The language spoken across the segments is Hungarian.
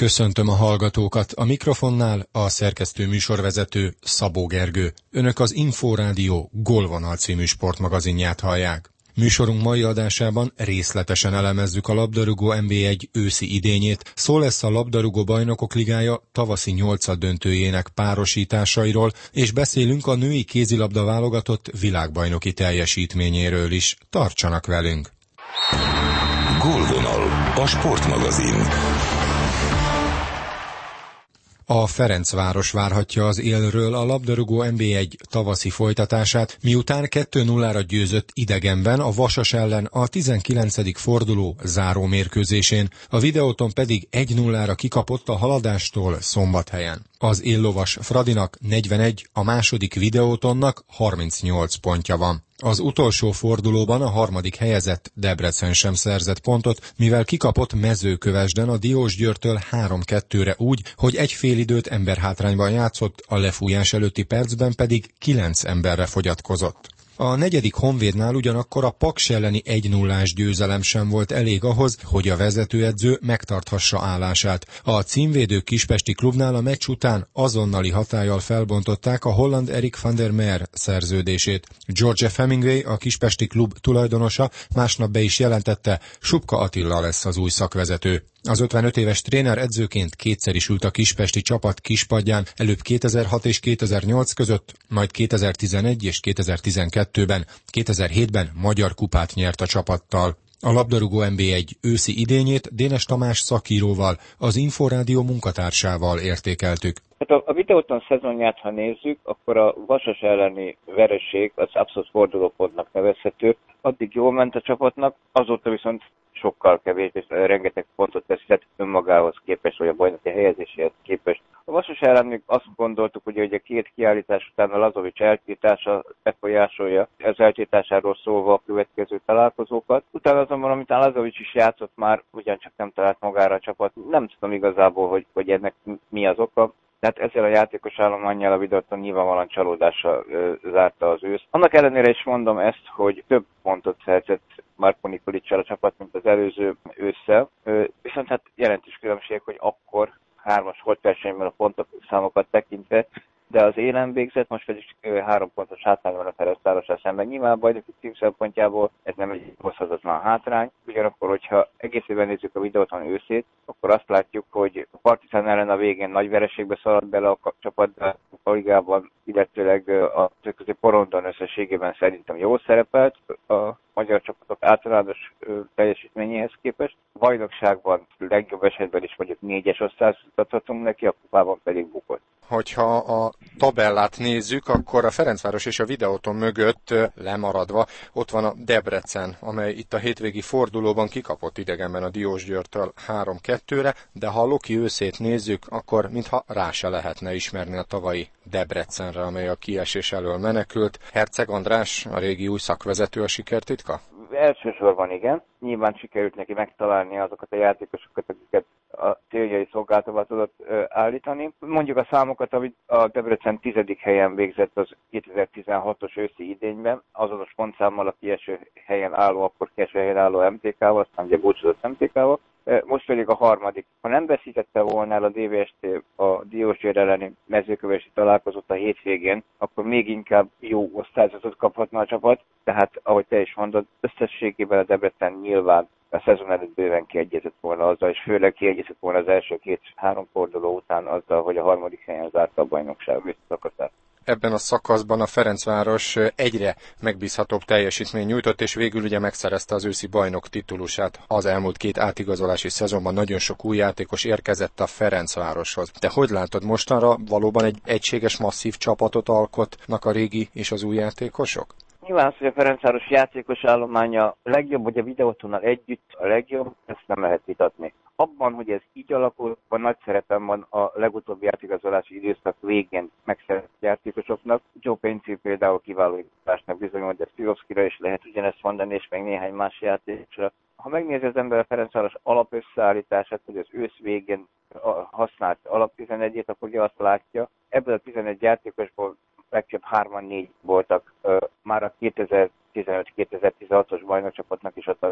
Köszöntöm a hallgatókat, a mikrofonnál a szerkesztő műsorvezető Szabó Gergő. Önök az Inforádió Gólvonal című sportmagazinját hallják. Műsorunk mai adásában részletesen elemezzük a labdarúgó NB1 őszi idényét, szó lesz a labdarúgó bajnokok ligája tavaszi nyolcaddöntőjének párosításairól, és beszélünk a női kézilabda válogatott világbajnoki teljesítményéről is. Tartsanak velünk! Gólvonal, a sportmagazin. A Ferencváros várhatja az élről a labdarúgó NB1 tavaszi folytatását, miután 2-0-ra győzött idegenben a Vasas ellen a 19. forduló záró mérkőzésén, a Videóton pedig 1-0-ra kikapott a Haladástól Szombathelyen. Az éllovas Fradinak 41, a második Videótonnak 38 pontja van. Az utolsó fordulóban a harmadik helyezett Debrecen sem szerzett pontot, mivel kikapott Mezőkövesden a Diósgyőrtől 3-2-re úgy, hogy egy félidőt emberhátrányban játszott, a lefújás előtti percben pedig 9 emberre fogyatkozott. A negyedik Honvédnál ugyanakkor a Paks elleni 1-0-ás győzelem sem volt elég ahhoz, hogy a vezetőedző megtarthassa állását. A címvédő kispesti klubnál a meccs után azonnali hatállyal felbontották a holland Erik van der Meer szerződését. George F. Hemingway, a kispesti klub tulajdonosa, másnap be is jelentette, Subka Attila lesz az új szakvezető. Az 55 éves tréner edzőként kétszer is ült a kispesti csapat kispadján, előbb 2006 és 2008 között, majd 2011 és 2012-ben, 2007-ben magyar kupát nyert a csapattal. A labdarúgó NB1 őszi idényét Dénes Tamás szakíróval, az Inforádió munkatársával értékeltük. Hát a Videóton szezonját, ha nézzük, akkor a Vasas elleni vereség az abszolút fordulópontnak nevezhető. Addig jól ment a csapatnak, azóta viszont sokkal kevésbé, rengeteg pontot veszített önmagához képest, vagy a bajnoki helyezéséhez képest. A Vasas ellen még azt gondoltuk, hogy a két kiállítás után a Lazovics eltiltása befolyásolja, az eltiltásáról szólva a következő találkozókat. Utána azonban, amit a Lazovics is játszott már, ugyancsak nem talált magára a csapat. Nem tudom igazából, hogy ennek mi az oka. Tehát ezzel a játékos állománnyal a Videóton nyilvánvalóan csalódással zárta az ősz. Annak ellenére is mondom ezt, hogy több pontot szerzett Marko Nikolićsal a csapat, mint az előző ősszel. Viszont hát jelentős különbség, hogy akkor 3-as holtversenyben a pontok számokat tekintve, de az élen végzett, most pedig 3 pontos hátrányban a Ferencvárossal szemben. Nyilván a bajnoki cím szempontjából ez nem egy hozhatatlan hátrány. Ugyanakkor, hogyha egész évben nézzük a Videóton őszét, akkor azt látjuk, hogy a Partizán ellen a végén nagy vereségbe szaladt bele a csapat, de a ligában, illetőleg a közé porondon összességében szerintem jól szerepelt a magyar csapatok általános teljesítményéhez képest. A bajnokságban legjobb esetben is mondjuk 4-es osztályt adhatunk neki, a kupában pedig bukott. Hogyha a tabellát nézzük, akkor a Ferencváros és a Videóton mögött lemaradva ott van a Debrecen, amely itt a hétvégi fordulóban kikapott idegenben a Diósgyőrtől 3-2-re, de ha a Loki őszét nézzük, akkor mintha rá se lehetne ismerni a tavalyi Debrecenre, amely a kiesés elől menekült. Herceg András, a régi új szakvezető, a sikertitka? Elsősorban igen. Nyilván sikerült neki megtalálni azokat a játékosokat, akiket a céljai szolgáltatóval tudott állítani. Mondjuk a számokat, amit a Debrecen 10. helyen végzett az 2016-os őszi idényben, azonos pontszámmal a kieső helyen álló, akkor kieső helyen álló MTK-val, aztán ugye búcsúzott MTK-val. Most pedig a harmadik. Ha nem veszítette volna el a DVST a Diósgyőr elleni mezőkövesi találkozót a hétvégén, akkor még inkább jó osztályzatot kaphatna a csapat. Tehát, ahogy te is mondod, összességében a Debrecen nyilván a szezon előtt bőven kiegyezett volna azzal, és főleg kiegyezett volna az első 2-3 forduló után azzal, hogy a harmadik helyen zárta a bajnokság szakaszát. Ebben a szakaszban a Ferencváros egyre megbízhatóbb teljesítmény nyújtott, és végül ugye megszerezte az őszi bajnok titulusát. Az elmúlt 2 átigazolási szezonban nagyon sok új játékos érkezett a Ferencvároshoz. De hogy látod, mostanra valóban egy egységes, masszív csapatot alkotnak a régi és az új játékosok? Nyilván az, hogy a Ferencváros játékos állománya a legjobb, vagy a Videótonnal együtt a legjobb, ezt nem lehet vitatni. Abban, hogy ez így alakul, van nagy szerepem van a legutóbbi átigazolási időszak végén megszerzett játékosoknak. Joe Penci például kiváló igazolásnak bizonyult, de Szilovszkira is lehet ugyanezt mondani, és még néhány más játékosra. Ha megnézi az ember a Ferencváros alapösszeállítását, hogy az ősz végén használt alap 11-ét, akkor ugye azt látja, ebből a 11 játékosból legtöbb 3-4 voltak már a 2015-2016-os bajnokcsapatnak is a tagjai.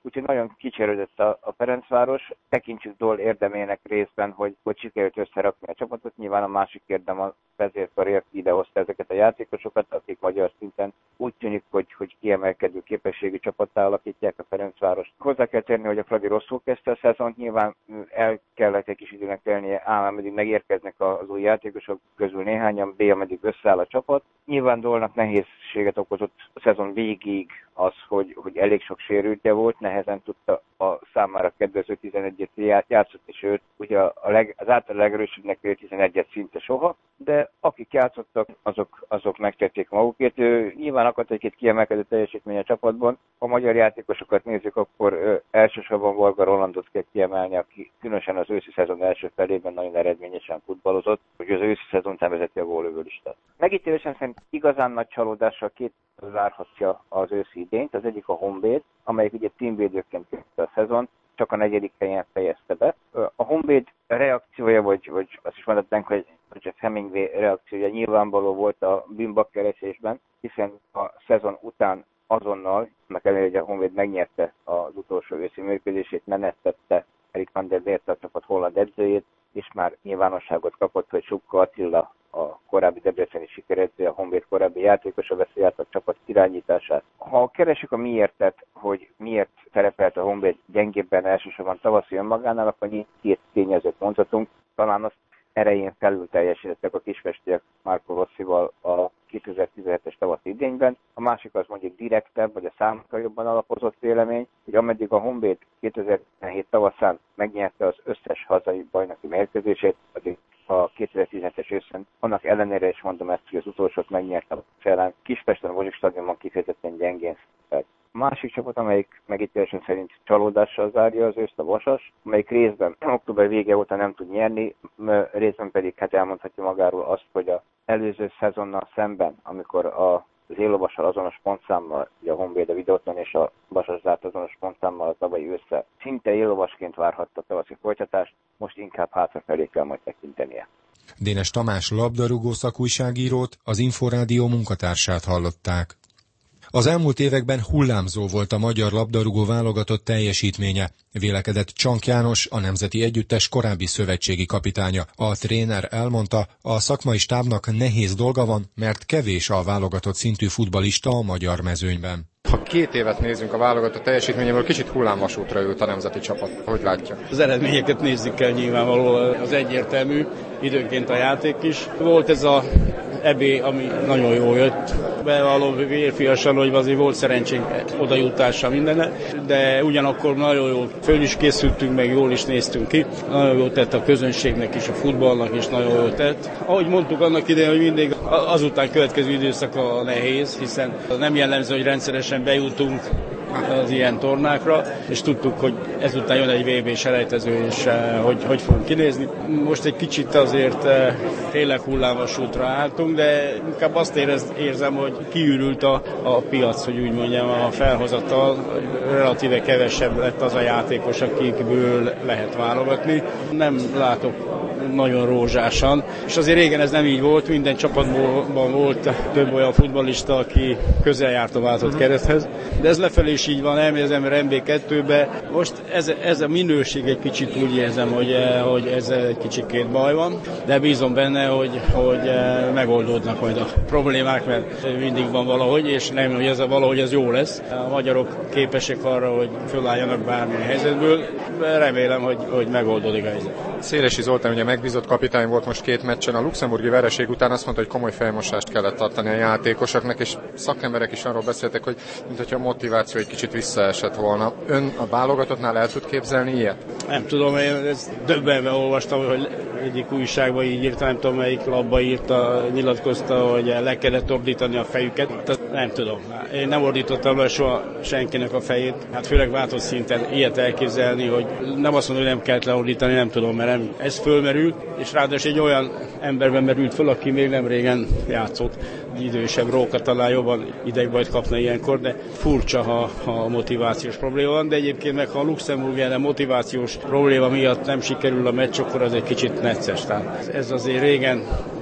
úgyhogy nagyon kicserődött a Ferencváros. Tekintsük Doll érdemének részben, hogy sikerült összerakni a csapatot. Nyilván a másik érdem a vezérkar, aki idehozta ezeket a játékosokat, akik magyar szinten úgy tűnik, hogy kiemelkedő képességű csapattá alakítják a Ferencvárost. Hozzá kell tenni, hogy a Fradi rosszul kezdte a szezont, nyilván el kellett egy kis időnek telnie, ameddig megérkeznek az új játékosok közül néhányan, B, ameddig összeáll a csapat. Nyilván Dollnak nehézséget okozott a szezon végig az, hogy elég sok sérültje volt, nehezen tudta a számára kedvező 11-et játszott, sőt, ugye az által legerősebbnek 11-et szinte soha, de akik játszottak, azok megtették magukért. Nyilván akadt egy-két kiemelkedő teljesítmény a csapatban. Ha a magyar játékosokat nézzük, akkor elsősorban Varga Rolandot kell kiemelni, aki különösen az őszi szezon első felében nagyon eredményesen futballozott, hogy az őszi szezon vezeti a gólövő listát. Megítélésem szerint igazán nagy csalódással két zárhatja az őszi idényt. Az egyik a Honvéd, amelyik ugye teamvédőként kezdte a szezon, csak a 4. helyen fejezte be. A Honvéd reakciója, vagy azt is mondhatnánk, hogy a Hemingway reakciója nyilvánvaló volt a bűnbak keresésben, hiszen a szezon után azonnal, meg ellenére, hogy a Honvéd megnyerte az utolsó őszi mérkőzését, menettette Erik van der Leert, a csapat holland edzőjét, és már nyilvánosságot kapott, hogy Subka Attila, a korábbi debreceni sikeredző, a Honvéd korábbi játékosa veszi át a csapat irányítását. Ha keresjük a miértet, hogy miért szerepelt a Honvéd gyengébben elsősorban tavaszi önmagánál, akkor két tényezőt mondhatunk. Talán azt erején felül teljesítettek a kispestiek Marco Rossival a 2017-es tavaszi idényben. A másik az mondjuk direktebb, vagy a számokra jobban alapozott vélemény, hogy ameddig a Honvéd 2017 tavaszán megnyerte az összes hazai bajnoki mérkőzését, addig a 2017-es őszön, annak ellenére is mondom ezt, hogy az utolsót megnyerte a ellen. Kispesten a Bozsik stadionban kifejezetten gyengén szerepelt. A másik csapat, amelyik megítélésem szerint csalódással zárja az őszt, a Vasas, amelyik részben október vége óta nem tud nyerni, részben pedig elmondhatja magáról azt, hogy az előző szezonnal szemben, amikor az Éllovassal azonos pontszámmal, ugye a Honvéd a Videóton és a Vasas zárt azonos pontszámmal a tavalyi ősszel szinte éllovasként várhatta a tavaszi folytatást, most inkább hátrafelé kell majd tekintenie. Dénes Tamás labdarúgó szakújságírót, az Inforádió munkatársát hallották. Az elmúlt években hullámzó volt a magyar labdarúgó válogatott teljesítménye, vélekedett Csank János, a Nemzeti Együttes korábbi szövetségi kapitánya. A tréner elmondta, a szakmai stábnak nehéz dolga van, mert kevés a válogatott szintű futballista a magyar mezőnyben. Ha 2 évet nézzünk a válogatott teljesítményéből, kicsit hullámvasútra ült a nemzeti csapat. Hogy látja? Az eredményeket nézzük kell nyilvánvalóan, az egyértelmű, időnként a játék is. Volt ez a EB, ami nagyon jól jött. Bevallom vérfiasan, hogy azért volt szerencsénk odajutása mindenne, de ugyanakkor nagyon jól föl is készültünk, meg jól is néztünk ki. Nagyon jól tett a közönségnek is, a futballnak is nagyon jól tett. Ahogy mondtuk annak idején, hogy mindig azután következő időszak a nehéz, hiszen nem jellemző, hogy rendszeresen bejutunk az ilyen tornákra, és tudtuk, hogy ezután jön egy VB selejtező, és hogy fogunk kinézni. Most egy kicsit azért tényleg hullámvasútra álltunk, de inkább azt érzem, hogy kiürült a piac, hogy úgy mondjam, a felhozatal, relatíve kevesebb lett az a játékos, akikből lehet válogatni. Nem látok nagyon rózsásan, és azért régen ez nem így volt, minden csapatban volt több olyan futballista, aki közel járt a váltott kerethez, de ez lefelé is így van, elmegy az ember MB2-be. Most ez a minőség egy kicsit úgy érzem, hogy ez egy kicsikét baj van, de bízom benne, hogy megoldódnak majd a problémák, mert mindig van valahogy, és nem, hogy ez jó lesz. A magyarok képesek arra, hogy fölálljanak bármilyen helyzetből, remélem, hogy megoldódik a helyzet. Szélesi Zoltán ugye megbízott kapitány volt most 2 meccsen, a luxemburgi vereség után azt mondta, hogy komoly fejmosást kellett tartani a játékosoknak, és szakemberek is arról beszéltek, hogy mintha a motiváció egy kicsit visszaesett volna. Ön a válogatottnál el tud képzelni ilyet? Nem tudom, én ezt döbbenve olvastam, hogy egyik újságban így írta, nem tudom melyik labba írta, nyilatkozta, hogy le kellett ordítani a fejüket. Tehát nem tudom. Én nem ordítottam le soha senkinek a fejét. Hát főleg váltott szinten ilyet elképzelni, hogy nem azt mondom, hogy nem kellett leordítani, nem tudom, mert nem. Ez fölmerült, és ráadásul egy olyan emberben merült föl, aki még nem régen játszott. Idősebb Róka talán jobban idegbajt kapna ilyenkor, de furcsa, ha motivációs probléma van, de egyébként meg ha a Luxemburg ellen motivációs probléma miatt nem sikerül a meccs, akkor az egy kicsit necces. Tehát ez azért régen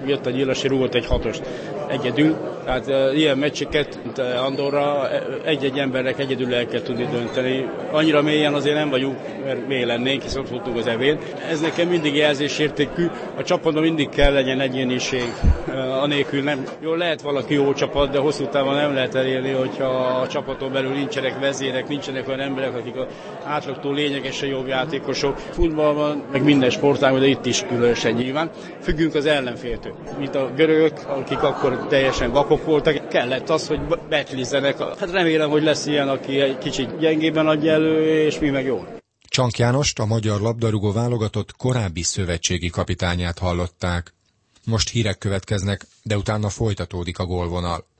jött a Gyilasi, rúgott egy 6-ost egyedül. Tehát ilyen meccseket, mint Andorra, egy-egy embernek egyedül el kell tudni dönteni. Annyira mélyen azért nem vagyunk, mert mély lennénk, hisz ott voltunk az EB-n. Ez nekem mindig jelzésértékű. A csapatban mindig kell legyen egyéniség. Anélkül nem. Jól lehet valaki jó csapat, de hosszú távon nem lehet elérni, hogyha a csapaton belül nincsenek vezérek, nincsenek olyan emberek, akik az átlagtól lényegesen jobb játékosok. Futballban, meg minden sportágban, de itt is különösen nyilván. Függünk az ellenféltől. Mint a görögök, akik akkor teljesen vakok voltak, kellett az, hogy betlizzenek. Hát remélem, hogy lesz ilyen, aki egy kicsit gyengében adja elő, és mi meg jól. Csank Jánost, a magyar labdarúgó válogatott korábbi szövetségi kapitányát hallották. Most hírek következnek, de utána folytatódik a gólvonal.